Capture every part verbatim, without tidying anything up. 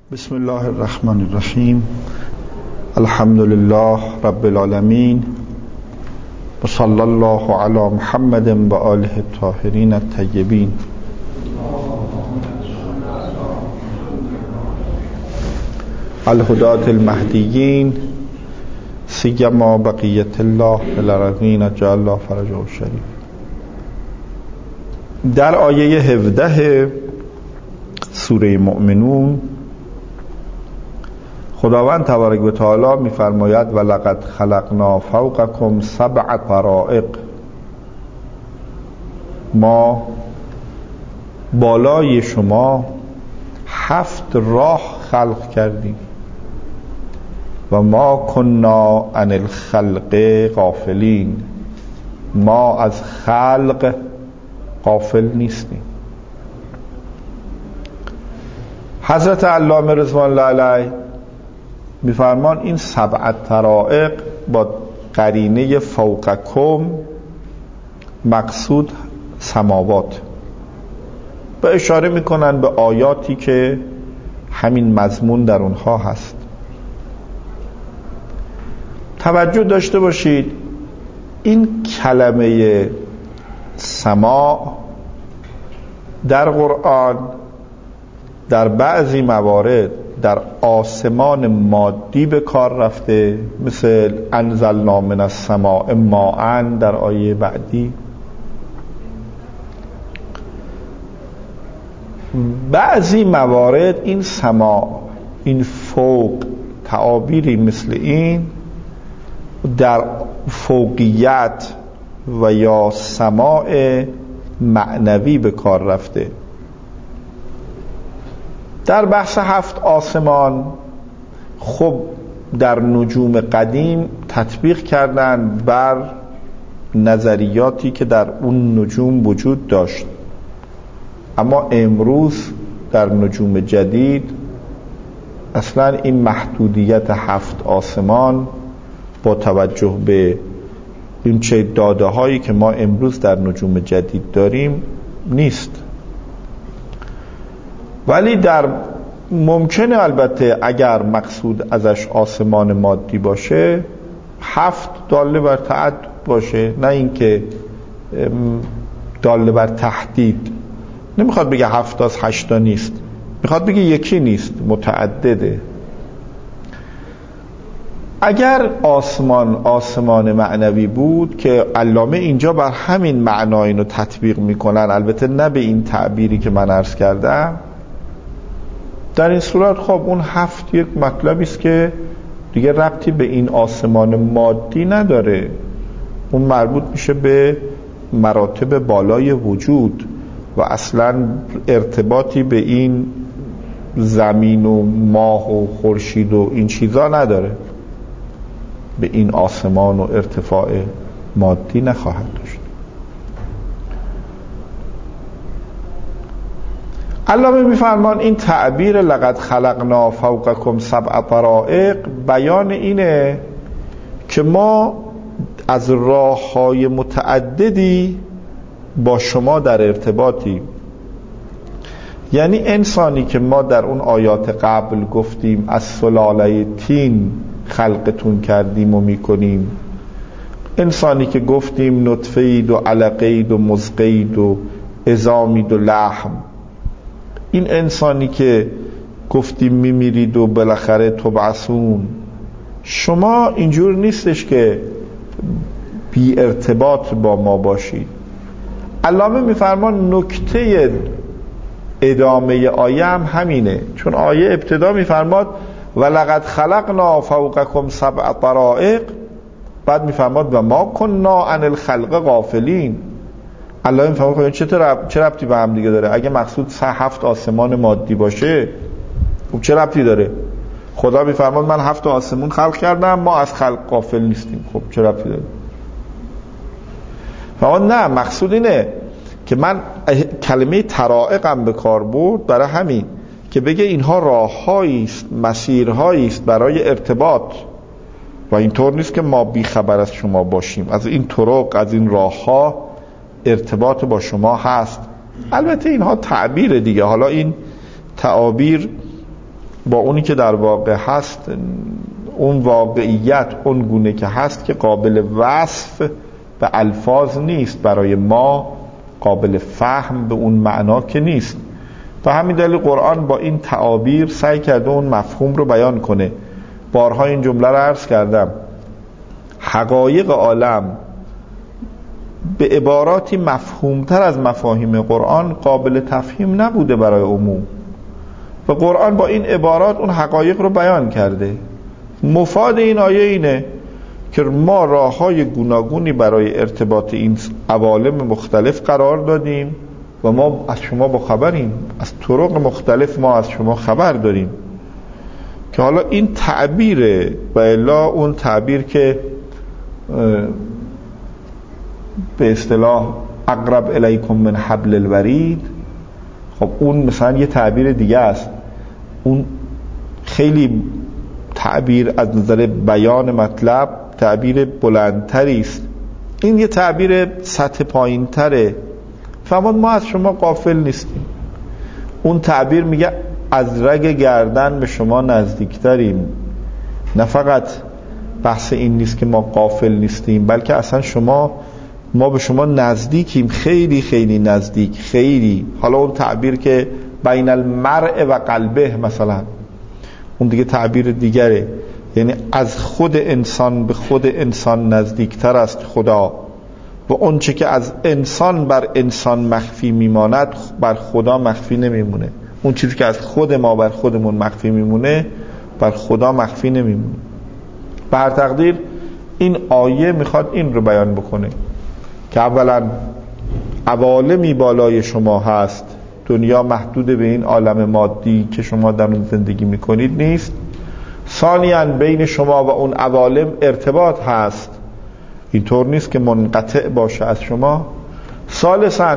بسم الله الرحمن الرحیم. الحمد لله رب العالمین و صلی الله علی محمد و آله الطاهرین الطیبین. الهداة المهدیین سیما بقیت الله فی الارضین جعل الله فرجه الشریف. در آیه هفده سوره مؤمنون خداوند تبارک و تعالی می‌فرماید و لقد خلقنا فوقکم سبع طرائق، ما بالای شما هفت راه خلق کردیم و ما کنا عن الخلق غافلین، ما از خلق غافل نیستیم. حضرت علامه رضوان الله علیه میفرمان این سبع طرائق با قرینه فوقکم مقصود سماوات و اشاره میکنن به آیاتی که همین مضمون در اونها هست. توجه داشته باشید این کلمه سماع در قرآن در بعضی موارد در آسمان مادی به کار رفته، مثل انزلنا من السماء ماء در آیه بعدی. بعضی موارد این سماع، این فوق، تعابیری مثل این در فوقیت و یا سماع معنوی به کار رفته. در بحث هفت آسمان خب در نجوم قدیم تطبیق کردن بر نظریاتی که در اون نجوم وجود داشت، اما امروز در نجوم جدید اصلا این محدودیت هفت آسمان با توجه به این چه داده هایی که ما امروز در نجوم جدید داریم نیست. ولی در ممکنه البته اگر مقصود ازش آسمان مادی باشه هفت داله بر تعدد باشه، نه اینکه داله بر تحدید. نمیخواد بگه هفت از هشتا نیست، میخواد بگه یکی نیست، متعدده. اگر آسمان آسمان معنوی بود که علامه اینجا بر همین معنا اینو تطبیق میکنن، البته نه به این تعبیری که من عرض کردم، در این صورت خب اون هفت یک مطلبی است که دیگه ربطی به این آسمان مادی نداره، اون مربوط میشه به مراتب بالای وجود و اصلا ارتباطی به این زمین و ماه و خورشید و این چیزا نداره، به این آسمان و ارتفاع مادی نخواهد داشت. علامه میفرمان این تعبیر لقد خلقنا فوقکم سبع طرائق بیان اینه که ما از راه‌های متعددی با شما در ارتباطیم. یعنی انسانی که ما در اون آیات قبل گفتیم از سلاله طین خلقتون کردیم و میکنیم، انسانی که گفتیم نطفه‌اید و علقه‌اید و مضغه‌اید و عظامید و لحم، این انسانی که گفتیم میمیرید و بالاخره تبعثون، شما اینجور نیستش که بی ارتباط با ما باشید. علامه میفرمان نکته ادامه آیه هم همینه، چون آیه ابتدا میفرماد و لقد خلقنا فوقکم سبع طرائق، بعد میفرماد و ما کنا عن الخلق غافلین. علامه میفرماد چه چه ربطی به هم دیگه داره؟ اگه مقصود سه هفت آسمان مادی باشه خب چه ربطی داره؟ خدا میفرماد من هفت آسمان خلق کردم، ما از خلق غافل نیستیم، خب چه ربطی داره؟ فرمان نه، مقصود اینه که من کلمه طرائقم به کار برد برای همین که بگه اینها راه‌هایی است، مسیرهایی است برای ارتباط و اینطور نیست که ما بی خبر از شما باشیم. از این طرق، از این راه‌ها ارتباط با شما هست. البته اینها تعبیر دیگه، حالا این تعابیر با اونی که در واقع هست، اون واقعیت اون گونه که هست که قابل وصف به الفاظ نیست، برای ما قابل فهم به اون معنا که نیست. به همین دلیل قرآن با این تعابیر سعی کرده اون مفهوم رو بیان کنه. بارها این جمله رو عرض کردم، حقایق عالم به عباراتی مفهومتر از مفاهیم قرآن قابل تفهیم نبوده برای عموم، و قرآن با این عبارات اون حقایق رو بیان کرده. مفاد این آیه اینه که ما راه‌های گوناگونی برای ارتباط این عوالم مختلف قرار دادیم و ما از شما با خبریم، از طرق مختلف ما از شما خبر داریم. که حالا این تعبیره و الا اون تعبیر که به اصطلاح اقرب الیکم من حبل الورید، خب اون مثلا یه تعبیر دیگه است، اون خیلی تعبیر از نظر بیان مطلب تعبیر بلندتری است، این یه تعبیر سطح پایین تره. فرمود ما از شما غافل نیستیم. اون تعبیر میگه از رگ گردن به شما نزدیکتریم. نه فقط بحث این نیست که ما غافل نیستیم، بلکه اصلا شما ما به شما نزدیکیم، خیلی خیلی نزدیک، خیلی. حالا اون تعبیر که بین المرء و قلبه مثلا، اون دیگه تعبیر دیگره، یعنی از خود انسان به خود انسان نزدیکتر است خدا، و اون چه که از انسان بر انسان مخفی میماند بر خدا مخفی نمیمونه. اون چیزی که از خود ما بر خودمون مخفی میمونه بر خدا مخفی نمیمونه. به هر تقدیر این آیه میخواد این رو بیان بکنه که اولا عوالمی بالای شما هست، دنیا محدود به این عالم مادی که شما در اون زندگی میکنید نیست. ثانیاً بین شما و اون عوالم ارتباط هست، اینطور نیست که منقطع باشه از شما. ثالثاً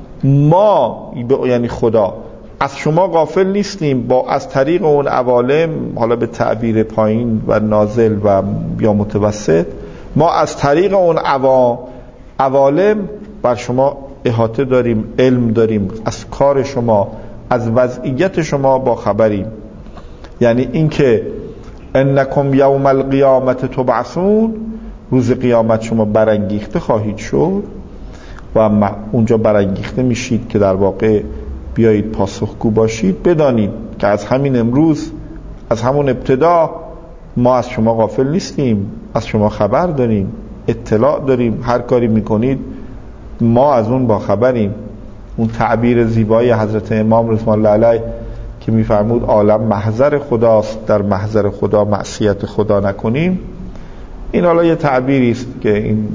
ما یعنی خدا از شما غافل نیستیم، با از طریق اون عوالم، حالا به تعبیر پایین و نازل و یا متوسط، ما از طریق اون عوا عوالم بر شما احاطه داریم، علم داریم، از کار شما، از وضعیت شما با خبریم. یعنی این که انکم یوم القیامت تبعثون، روز قیامت شما برانگیخته خواهید شد و اونجا برانگیخته میشید که در واقع بیایید پاسخگو باشید. بدانید که از همین امروز، از همون ابتدا ما از شما غافل نیستیم، از شما خبر داریم، اطلاع داریم، هر کاری میکنید ما از اون با خبریم. اون تعبیر زیبای حضرت امام رضوان الله علیه که میفرمود عالم محضر خداست، در محضر خدا معصیت خدا نکنیم، این حالا یه تعبیری است که این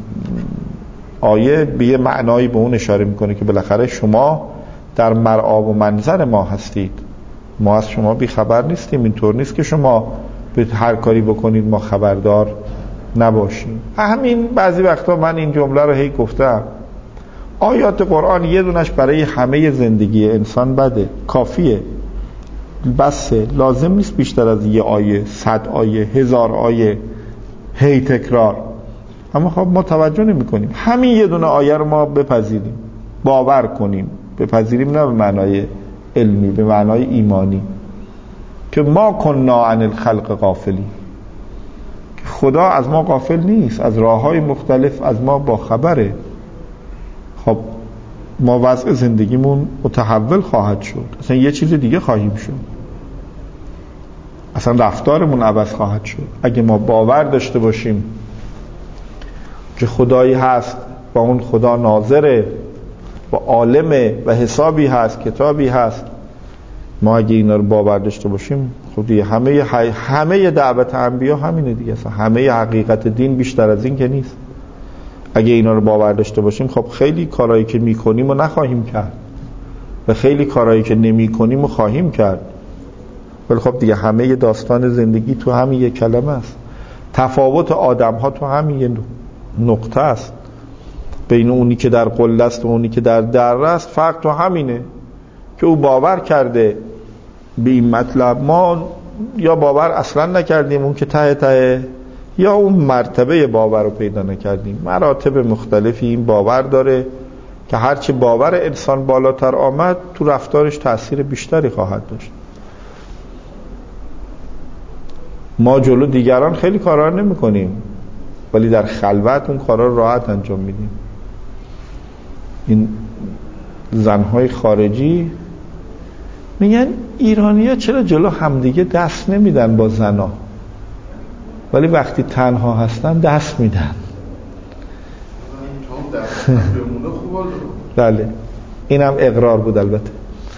آیه به یه معنایی به اون اشاره میکنه که بالاخره شما در مرعا و منظر ما هستید، ما از شما بی خبر نیستیم. اینطور نیست که شما به هر کاری بکنید ما خبردار نباشیم. همین بعضی وقتا من این جمله رو هی گفتم، آیات قرآن یه دونش برای همه زندگی انسان بده، کافیه، بسه، لازم نیست بیشتر از یه آیه، صد آیه، هزار آیه هی تکرار. اما خب ما توجه نمی کنیم. همین یه دونه آیه رو ما بپذیریم، باور کنیم، بپذیریم نه به معنای علمی، به معنای ایمانی، که ما کنا عن الخلق غافلی، خدا از ما غافل نیست، از راه‌های مختلف از ما با خبره. خب ما وضع زندگیمون متحول خواهد شد، اصلا یه چیز دیگه خواهیم شد، اصلا رفتارمون عوض خواهد شد. اگه ما باور داشته باشیم که خدایی هست و اون خدا ناظره و عالمه و حسابی هست، کتابی هست، ما اگه اینا رو باور داشته باشیم، خب دیگه همه همه دعوت انبیا همینه دیگه، اصلا همه حقیقت دین بیشتر از این که نیست. اگه اینا رو باور داشته باشیم، خب خیلی کارهایی که میکنیم و نخواهیم کرد و خیلی کارهایی که نمی کنیم و خواهیم کرد. ولی خب دیگه همه داستان زندگی تو همین یک کلمه است. تفاوت آدم ها تو همین یه نقطه است، بین اونی که در قله است و اونی که در دره است. فرق تو همینه که او باور کرده به این مطلب، ما یا باور اصلا نکردیم، اون که ته ته، یا اون مرتبه باور رو پیدا نکردیم. مراتب مختلفی این باور داره که هرچی باور انسان بالاتر آمد تو رفتارش تأثیر بیشتری خواهد داشت. ما جلو دیگران خیلی کارا نمی کنیم ولی در خلوت اون کارا راحت انجام میدیم. این زنهای خارجی میگن ایرانی‌ها چرا جلو همدیگه دست نمیدن با زنا، ولی وقتی تنها هستن دست میدن. بله اینم اقرار بود. البته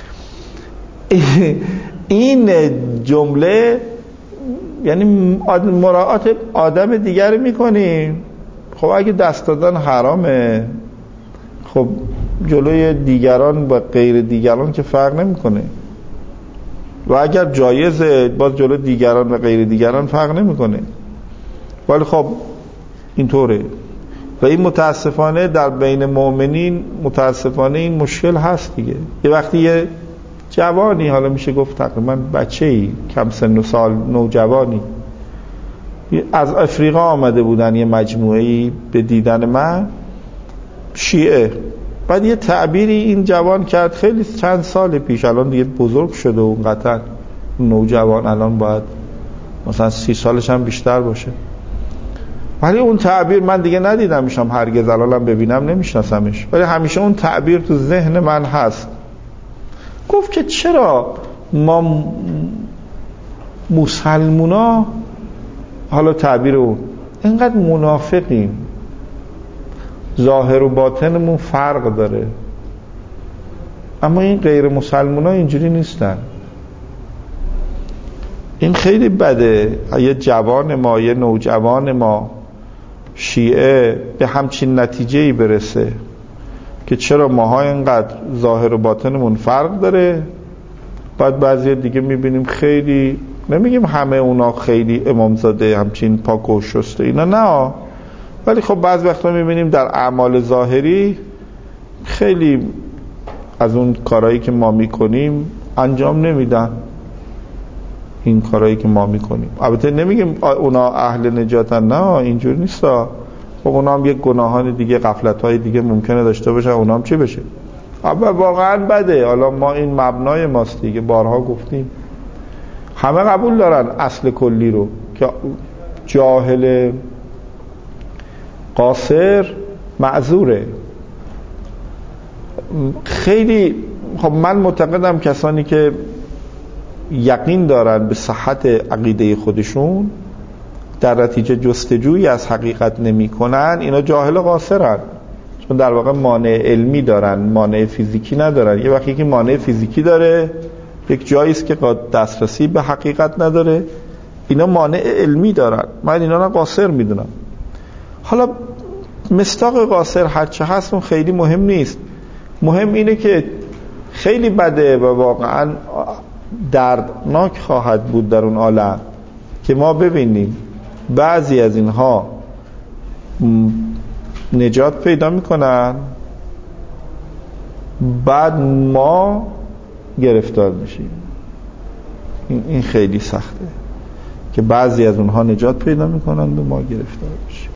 این جمله یعنی مراعات آدم دیگر میکنیم. خب اگه دست دادن حرامه، خب جلوی دیگران با غیر دیگران که فرق نمیکنه، و اگر جایزه باز جلوی دیگران و غیر دیگران فرق نمیکنه. ولی خب اینطوره و این متاسفانه در بین مؤمنین متاسفانه این مشکل هست دیگه. یه وقتی یه جوانی، حالا میشه گفت تقریبا بچه‌ای کم سن و سال، نوجوانی از افریقا آمده بودن یه مجموعه‌ای به دیدن من، شیعه. بعد یه تعبیری این جوان کرد خیلی چند سال پیش، الان دیگه بزرگ شده و قطعا نوجوان الان باید مثلا سی سالش هم بیشتر باشه، ولی اون تعبیر من دیگه ندیدمشم هرگز، الانم ببینم نمیشناسمش، ولی همیشه اون تعبیر تو ذهن من هست. گفت که چرا ما مسلمونا، حالا تعبیر اون، اینقدر منافقیم، ظاهر و باطنمون فرق داره، اما این غیر مسلمونا اینجوری نیستن. این خیلی بده یه جوان ما، یه نوجوان ما شیعه به همچین نتیجه‌ای برسه که چرا ماها اینقدر ظاهر و باطنمون فرق داره. بعد بعضی دیگه میبینیم خیلی، نمیگیم همه اونا خیلی امامزاده همچین پاک و شسته اینا، نه، ولی خب بعض وقتا میبینیم در اعمال ظاهری خیلی از اون کارهایی که ما میکنیم انجام نمیدن. این کارهایی که ما میکنیم، البته نمیگیم اونا اهل نجاتن، نه، اینجور نیستا. خب اونا هم یک گناهان دیگه، غفلت‌های دیگه ممکنه داشته باشن، اونا هم چی بشه؟ اما واقعا بده. حالا ما این مبنای ماست دیگه، بارها گفتیم همه قبول دارن اصل کلی رو که جاهل قاصر معذوره. خیلی خب من معتقدم کسانی که یقین دارن به صحت عقیده خودشون، در نتیجه جستجویی از حقیقت نمی کنن، اینا جاهل قاصرن، چون در واقع مانع علمی دارن، مانع فیزیکی ندارن. یه وقتی که مانع فیزیکی داره، یک جاییست که دسترسی به حقیقت نداره، اینا مانع علمی دارن، من اینا رو قاصر میدونم. حالا مصداق قاصر هرچه هست اون خیلی مهم نیست، مهم اینه که خیلی بده و واقعا دردناک خواهد بود در اون عالم که ما ببینیم بعضی از اینها نجات پیدا میکنن، بعد ما گرفتار میشیم. این خیلی سخته که بعضی از اونها نجات پیدا میکنن و ما گرفتار میشیم.